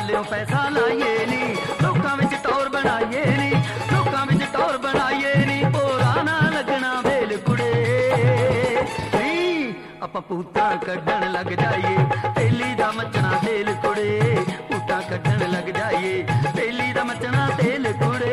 पालियों पैसा लाइए नी, लोकां विच टौर बनाइए नी, लोकां विच टौर बनाइए नी, भोरा ना लगना वेल कुड़े नी, आपां भूतां कड्ढण लग जाइए, तेली दा मचना तेल कुड़े, भूतां कड्ढण लग जाइए, तेली दा मचना तेल कुड़े।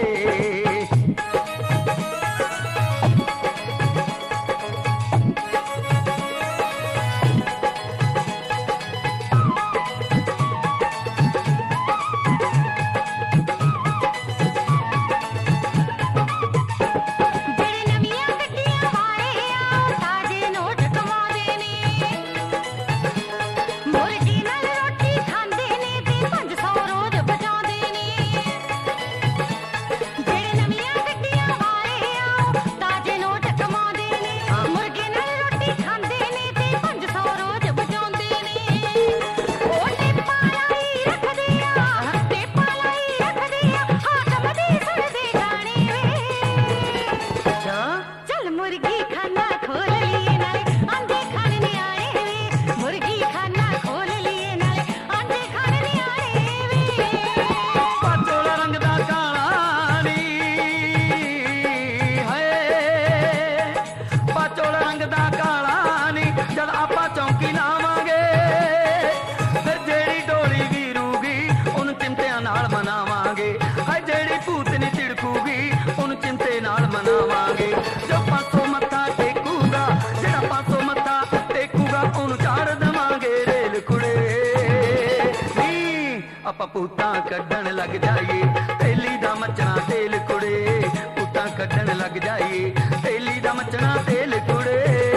ਆਪਾਂ ਭੂਤਾਂ ਕੱਢਣ ਲੱਗ ਜਾਈਏ, ਤੇਲੀ ਦਾ ਮਚਣਾ ਤੇਲ ਕੁੜੇ, ਭੂਤਾਂ ਕੱਢਣ ਲੱਗ ਜਾਈਏ, ਤੇਲੀ ਦਾ ਮਚਣਾ ਤੇਲ ਕੁੜੇ।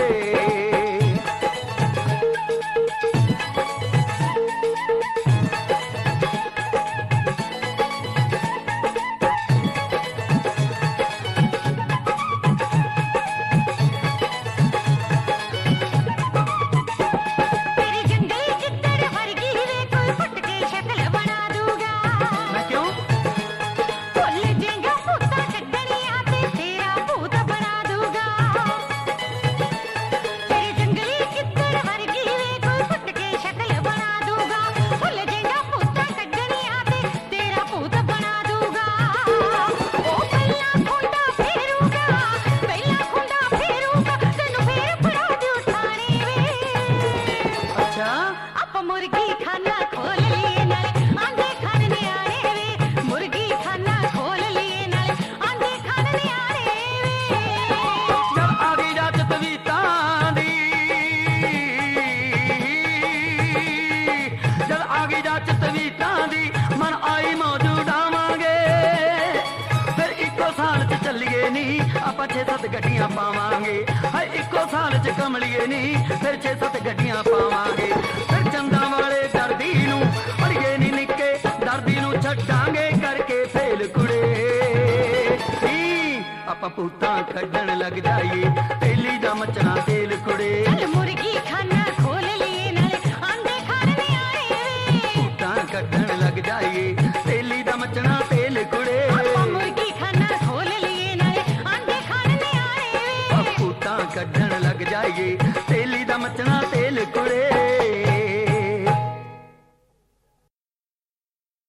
ਆਪਾਂ 6-7 ਗੱਡੀਆਂ ਪਾਵਾਂਗੇ, ਹਾਏ ਇੱਕੋ ਸਾਲ ਚ ਕਮਲੀਏ ਨੀ, ਫਿਰ 6-7 ਗੱਡੀਆਂ ਪਾਵਾਂਗੇ, ਫਿਰ ਚੰਦਾਂ ਵਾਲੇ ਦਰਦੀ ਨੂੰ ਅੜੀਏ ਨੀ ਨਿੱਕੇ ਦਰਦੀ ਨੂੰ ਛੱਡਾਂਗੇ ਕਰਕੇ ਫੇਲ ਕੁੜੇ ਨੀ, ਆਪਾਂ ਭੂਤਾਂ ਕੱਢਣ ਲੱਗ ਜਾਈਏ, ਤੇਲੀ ਦਾ ਮਚਣਾ ਤੇਲ ਕੁੜੇ। ਚੱਲ ਮੁਰਗੀ ਖਾਨਾ ਖੋਲ ਲਈਏ ਨਾਲੇ ਆਂਡੇ ਖਾਣ ਨਹੀਂ ਆਏ ਵੇ, ਭੂਤਾਂ ਕੱਢਣ ਲੱਗ ਜਾਈਏ,